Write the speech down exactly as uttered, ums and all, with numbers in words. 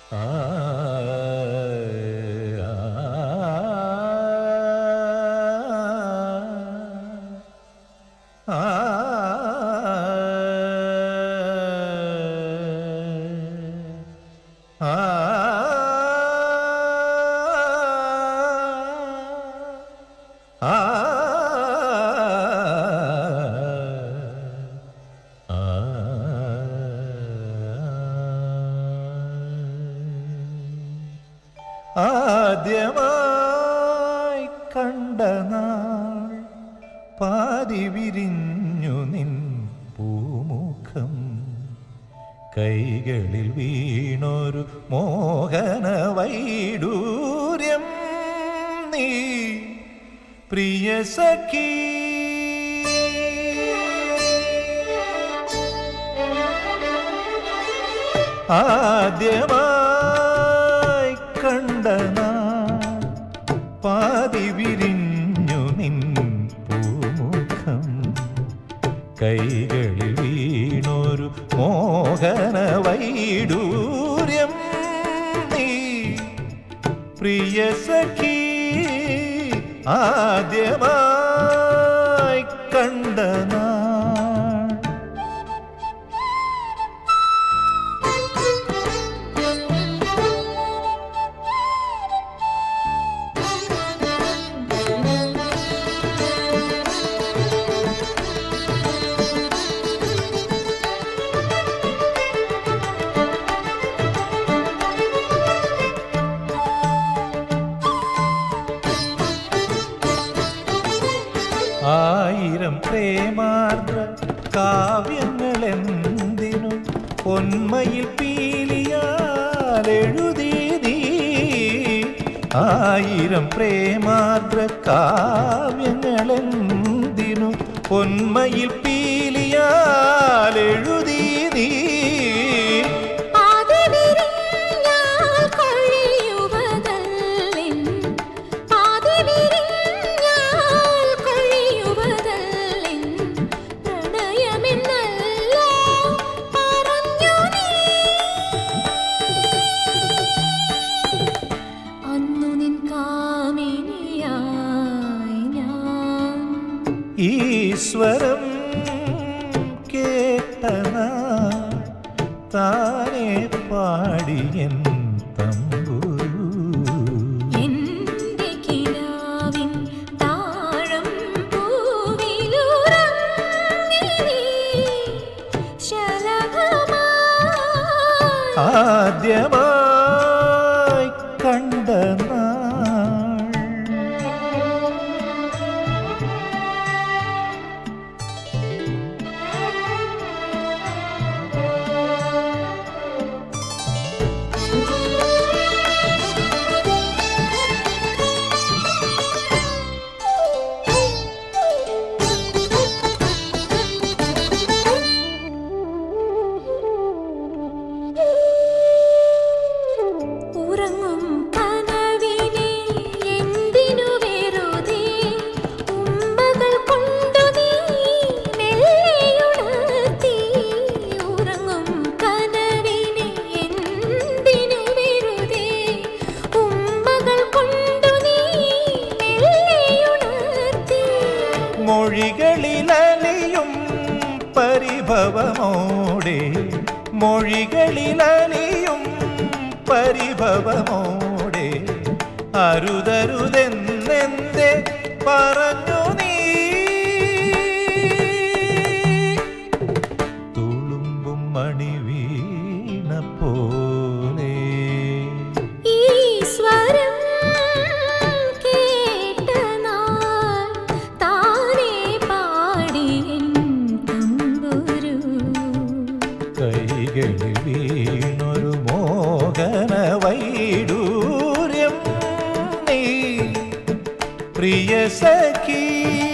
ആദ്യമായി കണ്ട നാൾ പാതി വിരിഞ്ഞു നിൻ പൂമുഖം കൈകളിൽ വീണൊരു മോഹന വൈഡൂര്യം നീ പ്രിയ സഖി ആദ്യമായി കണ്ട നാൾ പാതി വിരിഞ്ഞു നിൻ പൂമുഖം കൈകളിൽ വീണൊരു മോഹന വൈഡൂര്യം നീ പ്രിയ സഖി ആദ്യമായി കണ്ട നാൾ ആയിരം പ്രേമാർദ്ര കാവ്യങ്ങളെന്തിനു പൊന്മയിൽ പീലിയാലെഴുതി നീ ആയിരം പ്രേമാർദ്ര കാവ്യങ്ങളെന്തിനു പൊന്മയിൽ പീലിയാലെഴുതി നീ ഈശ്വരം കേട്ടന താനെ പാടിയൻ തമ്പുരു എന്റെ കിനാവിൻ താഴം പൂവിലുറങ്ങി ശലഭമായി ആദ്യമായി കണ്ട മൊഴികളിലലിയും പരിഭവമോടെ മൊഴികളിലലിയും പരിഭവമോടെ അരുതരുതെന്നെന്തേ പറഞ്ഞു നീ തുളുമ്പും മണിവീണ പോലെ ഈ സ്വരം കൈകളിൽ വീണൊരു മോഹന വൈഡൂര്യം നീ പ്രിയ സഖി